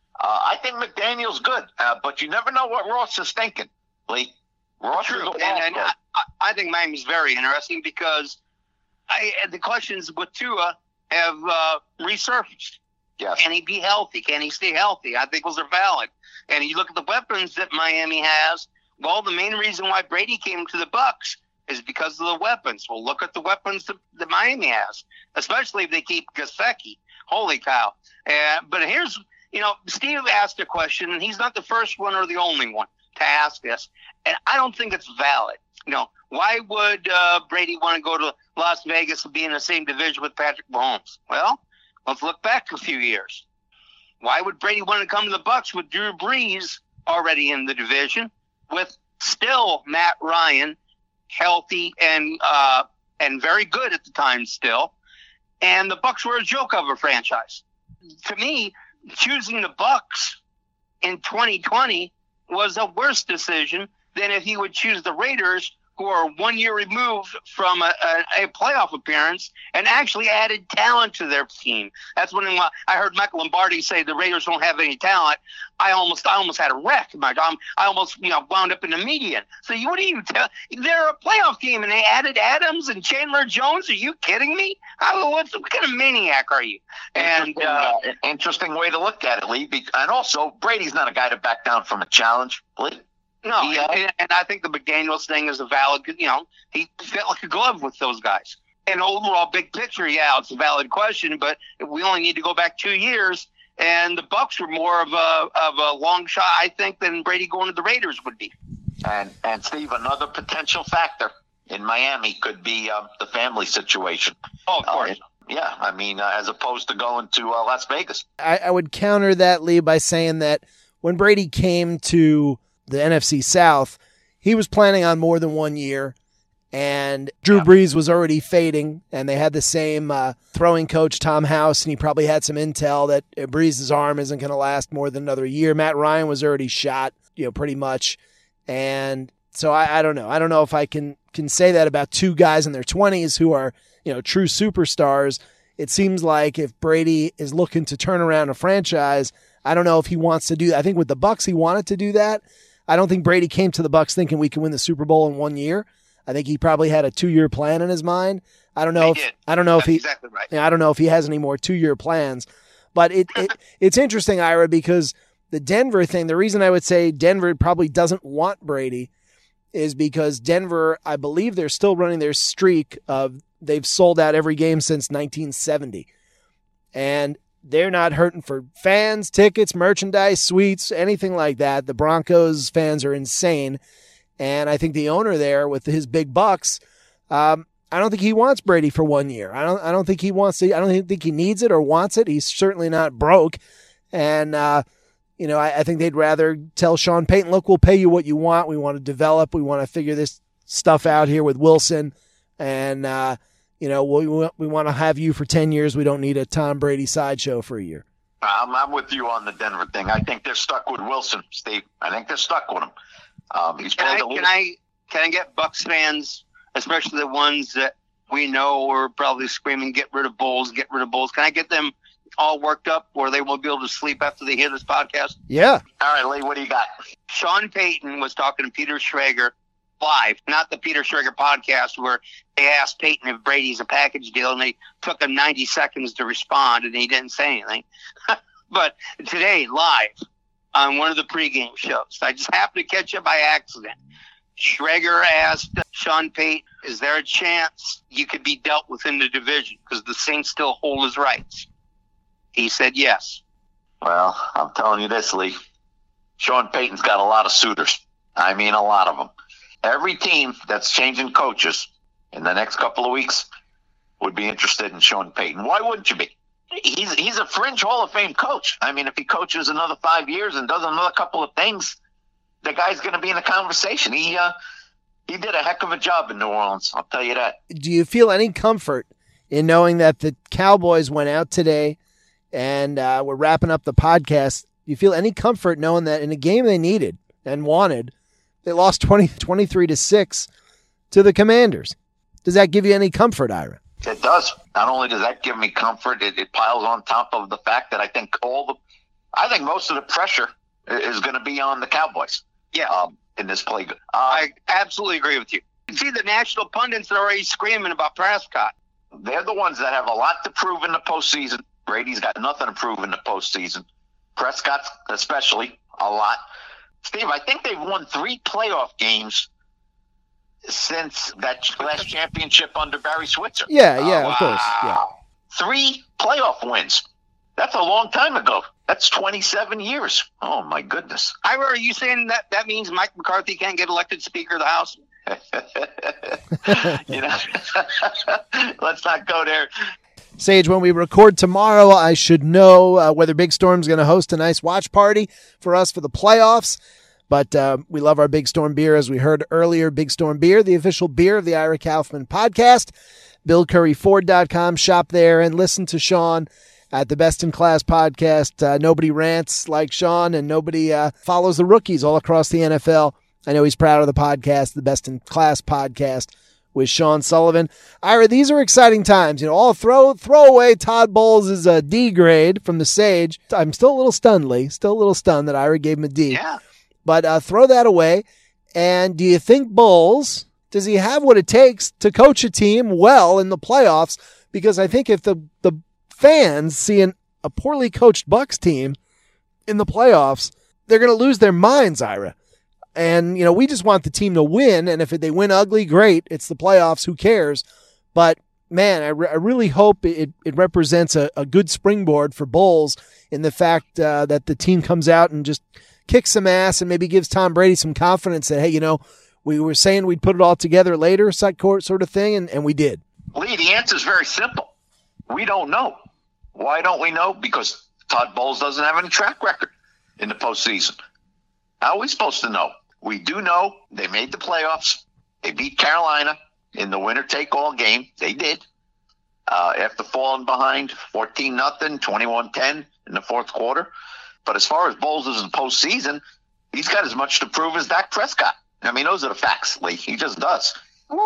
Speaker 1: I think McDaniel's good, uh, but you never know what Ross is thinking, Lee. Ross
Speaker 3: True.
Speaker 1: is a
Speaker 3: And,
Speaker 1: wild
Speaker 3: and
Speaker 1: card.
Speaker 3: I, I think Miami's very interesting because I, the questions with Tua have uh, resurfaced.
Speaker 1: Yes.
Speaker 3: Can he be healthy? Can he stay healthy? I think those are valid. And you look at the weapons that Miami has. Well, the main reason why Brady came to the Bucs is because of the weapons. Well, look at the weapons that, that Miami has, especially if they keep Gesicki. Holy cow! Uh, but here's, you know, Steve asked a question, and he's not the first one or the only one to ask this, and I don't think it's valid. You know, why would uh, Brady want to go to Las Vegas and be in the same division with Patrick Mahomes? Well, let's look back a few years. Why would Brady want to come to the Bucs with Drew Brees already in the division, with still Matt Ryan healthy and uh, and very good at the time still, and the Bucs were a joke of a franchise? To me, choosing the Bucs in twenty twenty was a worse decision than if he would choose the Raiders, who are one year removed from a, a, a playoff appearance and actually added talent to their team. That's when I heard Michael Lombardi say the Raiders don't have any talent. I almost, I almost had a wreck. My, I almost, you know, wound up in the median. So you, what do you tell? They're a playoff team, and they added Adams and Chandler Jones. Are you kidding me? How, what, what kind of maniac are you? And uh,
Speaker 1: uh, interesting way to look at it, Lee. And also, Brady's not a guy to back down from a challenge, Lee.
Speaker 3: No,
Speaker 1: He, uh,
Speaker 3: and, and I think the McDaniels thing is a valid, you know, he fit like a glove with those guys. And overall, big picture, yeah, it's a valid question, but we only need to go back two years, and the Bucs were more of a of a long shot, I think, than Brady going to the Raiders would be.
Speaker 1: And, and Steve, another potential factor in Miami could be um, the family situation.
Speaker 3: Oh, of course.
Speaker 1: Uh, yeah, I mean, uh, as opposed to going to uh, Las Vegas.
Speaker 2: I, I would counter that, Lee, by saying that when Brady came to the N F C South, he was planning on more than one year, and Drew
Speaker 1: Yeah.
Speaker 2: Brees was already fading, and they had the same uh, throwing coach, Tom House, and he probably had some intel that uh, Brees' arm isn't going to last more than another year. Matt Ryan was already shot, you know, pretty much, and so I, I don't know. I don't know if I can can say that about two guys in their twenties who are, you know, true superstars. It seems like if Brady is looking to turn around a franchise, I don't know if he wants to do that. I think with the Bucs, he wanted to do that. I don't think Brady came to the Bucs thinking we can win the Super Bowl in one year. I think he probably had a two-year plan in his mind. I don't know
Speaker 3: He
Speaker 2: if
Speaker 3: did.
Speaker 2: I don't know
Speaker 3: That's
Speaker 2: if he
Speaker 3: exactly right.
Speaker 2: I don't know if he has any more two-year plans. But it, it it's interesting, Ira, because the Denver thing, the reason I would say Denver probably doesn't want Brady is because Denver, I believe they're still running their streak of they've sold out every game since nineteen seventy. And they're not hurting for fans, tickets, merchandise, suites, anything like that. The Broncos fans are insane. And I think the owner there with his big bucks, um, I don't think he wants Brady for one year. I don't I don't think he wants to. I don't think he needs it or wants it. He's certainly not broke. And, uh, you know, I, I think they'd rather tell Sean Payton, look, we'll pay you what you want. We want to develop. We want to figure this stuff out here with Wilson. And, uh, you know, we we want to have you for ten years. We don't need a Tom Brady sideshow for a year.
Speaker 1: I'm, I'm with you on the Denver thing. I think they're stuck with Wilson, Steve. I think they're stuck with him. Um, he's
Speaker 3: Can I,
Speaker 1: played a
Speaker 3: can
Speaker 1: little.
Speaker 3: I can I get Bucs fans, especially the ones that we know are probably screaming, "Get rid of Bulls! Get rid of Bulls!" Can I get them all worked up where they won't be able to sleep after they hear this podcast?
Speaker 2: Yeah.
Speaker 1: All right, Lee, what do you got?
Speaker 3: Sean Payton was talking to Peter Schrager live, not the Peter Schrager podcast, where they asked Payton if Brady's a package deal, and they took him ninety seconds to respond, and he didn't say anything. But today, live on one of the pregame shows, I just happened to catch it by accident. Schrager asked Sean Payton, is there a chance you could be dealt within the division because the Saints still hold his rights? He said yes.
Speaker 1: Well, I'm telling you this, Lee. Sean Payton's got a lot of suitors. I mean, a lot of them. Every team that's changing coaches in the next couple of weeks would be interested in Sean Payton. Why wouldn't you be? He's he's a fringe Hall of Fame coach. I mean, if he coaches another five years and does another couple of things, the guy's going to be in the conversation. He uh, he did a heck of a job in New Orleans, I'll tell you that.
Speaker 2: Do you feel any comfort in knowing that the Cowboys went out today and uh, we're wrapping up the podcast? Do you feel any comfort knowing that in a game they needed and wanted, they lost twenty, twenty-three to six to the Commanders? Does that give you any comfort, Ira?
Speaker 1: It does. Not only does that give me comfort, it, it piles on top of the fact that I think all the, I think most of the pressure is going to be on the Cowboys.
Speaker 3: Yeah,
Speaker 1: um, in this play. Uh,
Speaker 3: I absolutely agree with you. You see, the national pundits are already screaming about Prescott.
Speaker 1: They're the ones that have a lot to prove in the postseason. Brady's got nothing to prove in the postseason. Prescott, especially, a lot. Steve, I think they've won three playoff games since that last championship under Barry Switzer.
Speaker 2: Yeah, yeah,
Speaker 1: uh,
Speaker 2: of course. Yeah.
Speaker 1: Three playoff wins. That's a long time ago. That's twenty-seven years. Oh, my goodness.
Speaker 3: Ira, are you saying that that means Mike McCarthy can't get elected Speaker of the House?
Speaker 1: You know, let's not go there.
Speaker 2: Sage, when we record tomorrow, I should know uh, whether Big Storm's going to host a nice watch party for us for the playoffs. But uh, we love our Big Storm beer, as we heard earlier. Big Storm Beer, the official beer of the Ira Kaufman podcast. Bill Curry Ford dot com. Shop there and listen to Sean at the Best in Class podcast. Uh, nobody rants like Sean, and nobody uh, follows the rookies all across the N F L. I know he's proud of the podcast, the Best in Class podcast with Sean Sullivan. Ira, these are exciting times. You know, all throw throw away Todd Bowles' a D grade from the Sage. I'm still a little stunned, Lee. Still a little stunned that Ira gave him a D.
Speaker 3: Yeah.
Speaker 2: But uh, throw that away. And do you think Bowles, does he have what it takes to coach a team well in the playoffs? Because I think if the, the fans see an, a poorly coached Bucs team in the playoffs, they're going to lose their minds, Ira. And, you know, we just want the team to win. And if they win ugly, great. It's the playoffs. Who cares? But, man, I, re- I really hope it, it represents a, a good springboard for Bowles in the fact uh, that the team comes out and just kicks some ass and maybe gives Tom Brady some confidence that, hey, you know, we were saying we'd put it all together later, sort of thing, and, and we did.
Speaker 1: Lee, the answer is very simple. We don't know. Why don't we know? Because Todd Bowles doesn't have any track record in the postseason. How are we supposed to know? We do know they made the playoffs. They beat Carolina in the winner-take-all game. They did. Uh, after falling behind fourteen nothing, twenty-one ten in the fourth quarter. But as far as Bowles is in the postseason, he's got as much to prove as Dak Prescott. I mean, those are the facts, Lee. He just does.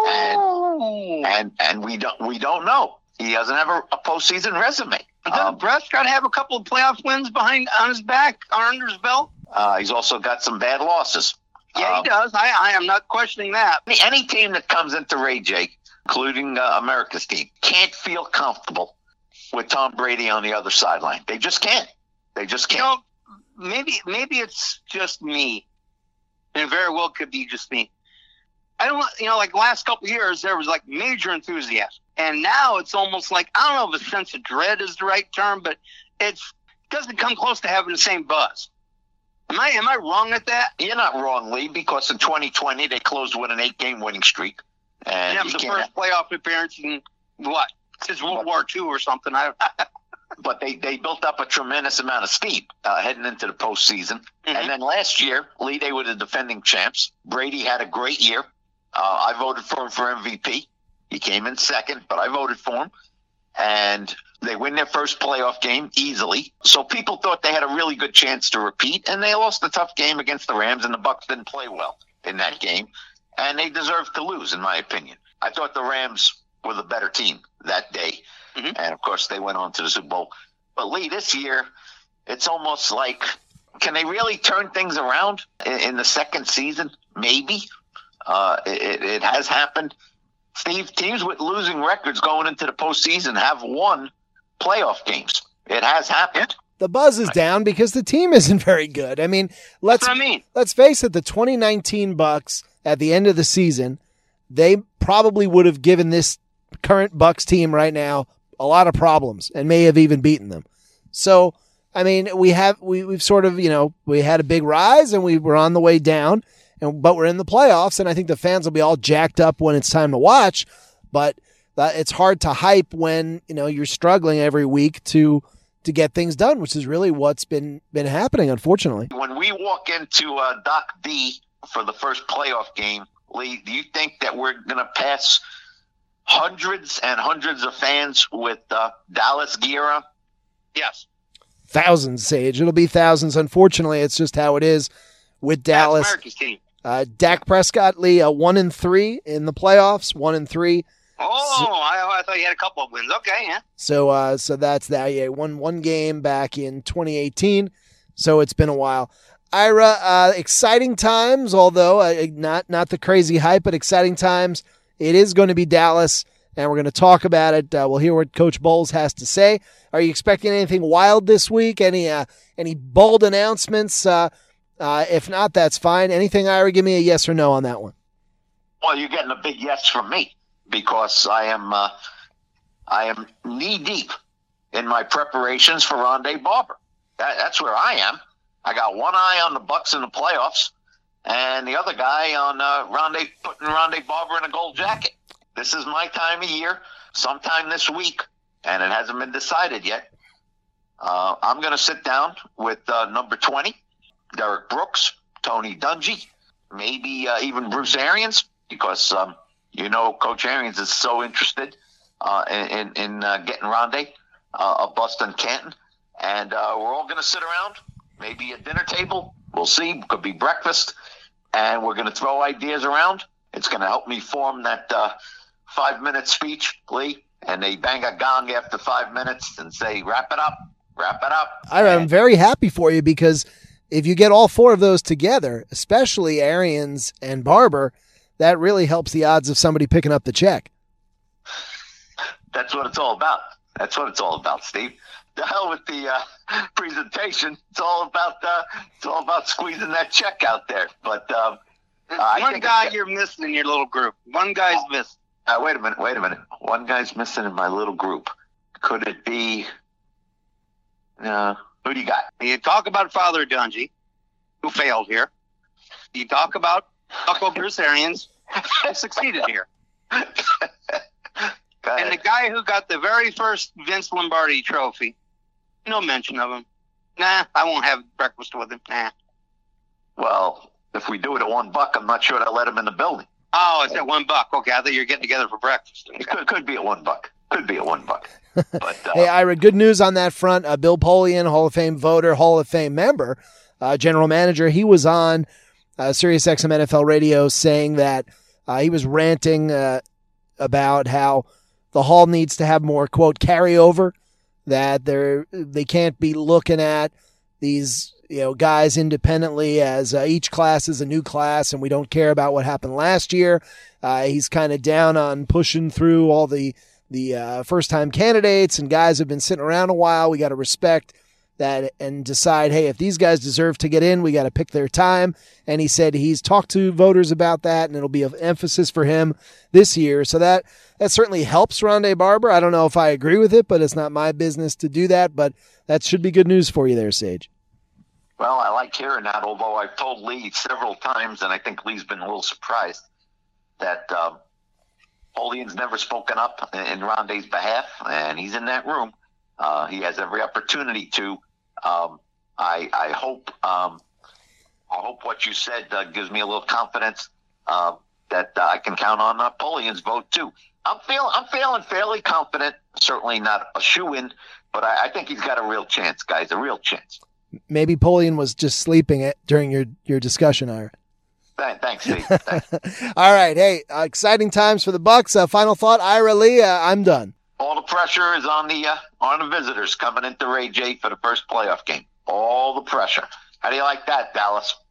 Speaker 1: And, and and we don't we don't know. He doesn't have a, a postseason resume.
Speaker 3: Does um, Prescott have a couple of playoff wins behind on his back, or under his belt?
Speaker 1: Uh, he's also got some bad losses.
Speaker 3: Yeah,
Speaker 1: um,
Speaker 3: he does. I, I am not questioning that.
Speaker 1: Any, any team that comes into Ray J, including uh, America's team, can't feel comfortable with Tom Brady on the other sideline. They just can't. They just can't.
Speaker 3: You know, maybe maybe it's just me, and it very well could be just me. I don't, you know, like the last couple of years, there was like major enthusiasm, and now it's almost like, I don't know if a sense of dread is the right term, but it's it doesn't come close to having the same buzz. Am I am I wrong at that?
Speaker 1: You're not wrong, Lee, because in twenty twenty they closed with an eight-game winning streak, and
Speaker 3: that was the first have... playoff appearance in what since World War Two or something. I.
Speaker 1: But they, they built up a tremendous amount of steam uh, heading into the postseason. Mm-hmm. And then last year, Lee, they were the defending champs. Brady had a great year. Uh, I voted for him for M V P. He came in second, but I voted for him. And they win their first playoff game easily. So people thought they had a really good chance to repeat. And they lost a tough game against the Rams, and the Bucs didn't play well in that game. And they deserved to lose, in my opinion. I thought the Rams were the better team that day. Mm-hmm. And, of course, they went on to the Super Bowl. But, Lee, this year, it's almost like, can they really turn things around in, in the second season? Maybe. Uh, it, it has happened. Steve, teams with losing records going into the postseason have won playoff games. It has happened.
Speaker 2: The buzz is down because the team isn't very good. I mean, let's
Speaker 3: That's what I mean.
Speaker 2: let's face it, the twenty nineteen Bucs at the end of the season, they probably would have given this current Bucks team right now a lot of problems and may have even beaten them. So, I mean, we have, we, we've sort of, you know, we had a big rise and we were on the way down, and but we're in the playoffs, and I think the fans will be all jacked up when it's time to watch, but uh, it's hard to hype when, you know, you're struggling every week to, to get things done, which is really what's been, been happening, unfortunately.
Speaker 1: When we walk into uh, Doc D for the first playoff game, Lee, do you think that we're going to pass hundreds and hundreds of fans with uh, Dallas gear on?
Speaker 3: Yes.
Speaker 2: Thousands, Sage. It'll be thousands. Unfortunately, it's just how it is with Dallas.
Speaker 3: That's America's team.
Speaker 2: Uh, Dak Prescott, Lee, uh, one and three in the playoffs, one and three.
Speaker 3: Oh,
Speaker 2: so,
Speaker 3: I, I thought you had a couple of wins. Okay, yeah.
Speaker 2: So, uh, so that's that. Yeah, won one game back in twenty eighteen. So it's been a while. Ira, uh, exciting times, although uh, not not the crazy hype, but exciting times. It is going to be Dallas, and we're going to talk about it. Uh, we'll hear what Coach Bowles has to say. Are you expecting anything wild this week? Any uh, any bold announcements? Uh, uh, if not, that's fine. Anything, Ira? Give me a yes or no on that one.
Speaker 1: Well, you're getting a big yes from me because I am uh, I am knee deep in my preparations for Rondé Barber. That, that's where I am. I got one eye on the Bucks in the playoffs, and the other guy on uh, Rondé, putting Rondé Barber in a gold jacket. This is my time of year, sometime this week, and it hasn't been decided yet. Uh, I'm going to sit down with uh, number twenty, Derek Brooks, Tony Dungy, maybe uh, even Bruce Arians, because um, you know Coach Arians is so interested uh, in, in, in uh, getting Rondé uh, a bust in Canton, and uh, we're all going to sit around. Maybe a dinner table. We'll see. Could be breakfast. And we're going to throw ideas around. It's going to help me form that uh, five-minute speech, Lee. And they bang a gong after five minutes and say, wrap it up, wrap it up.
Speaker 2: I'm very happy for you because if you get all four of those together, especially Arians and Barber, that really helps the odds of somebody picking up the check.
Speaker 1: That's what it's all about. That's what it's all about, Steve. The hell with the uh, presentation. It's all about uh, it's all about squeezing that check out there. But um, uh,
Speaker 3: one guy you're missing in your little group. One guy's missing.
Speaker 1: Uh, wait a minute. Wait a minute. One guy's missing in my little group. Could it be? Uh, who do you got?
Speaker 3: You talk about Father Dungy, who failed here. You talk about Uncle Bruce Arians, who succeeded here. And the guy who got the very first Vince Lombardi trophy, no mention of him. Nah, I won't have breakfast with him. Nah.
Speaker 1: Well, if we do it at one buck, I'm not sure I'll let him in the building.
Speaker 3: Oh, it's at one buck. Okay, I thought you were getting together for breakfast. Okay.
Speaker 1: It could, could be at one buck. Could be at one buck. But, uh,
Speaker 2: hey, Ira, good news on that front. Uh, Bill Polian, Hall of Fame voter, Hall of Fame member, uh, general manager, he was on uh, Sirius X M N F L radio saying that uh, he was ranting uh, about how the Hall needs to have more, quote, carryover, that they're, they can't be looking at these, you know, guys independently as uh, each class is a new class and we don't care about what happened last year. Uh, he's kind of down on pushing through all the, the uh, first-time candidates and guys who have been sitting around a while. We got to respect that and decide, hey, if these guys deserve to get in, we got to pick their time. And he said he's talked to voters about that, and it'll be an emphasis for him this year. So that that certainly helps Rondé Barber. I don't know if I agree with it, but it's not my business to do that. But that should be good news for you there, Sage.
Speaker 1: Well, I like hearing that, although I've told Lee several times, and I think Lee's been a little surprised, that um, Polian's never spoken up in Rondé's behalf, and he's in that room. Uh, he has every opportunity to. Um, I, I hope um, I hope what you said uh, gives me a little confidence uh, that uh, I can count on uh, Polian's vote too. I'm feeling I'm feeling fairly confident. Certainly not a shoo-in, but I, I think he's got a real chance, guys. A real chance.
Speaker 2: Maybe Polian was just sleeping at, during your, your discussion, Ira.
Speaker 1: Thanks, Steve. Thanks.
Speaker 2: All right. Hey, uh, exciting times for the Bucks. Uh, final thought, Ira Lee, uh, I'm done.
Speaker 1: All the pressure is on the uh, on the visitors coming into Ray J for the first playoff game. All the pressure. How do you like that, Dallas?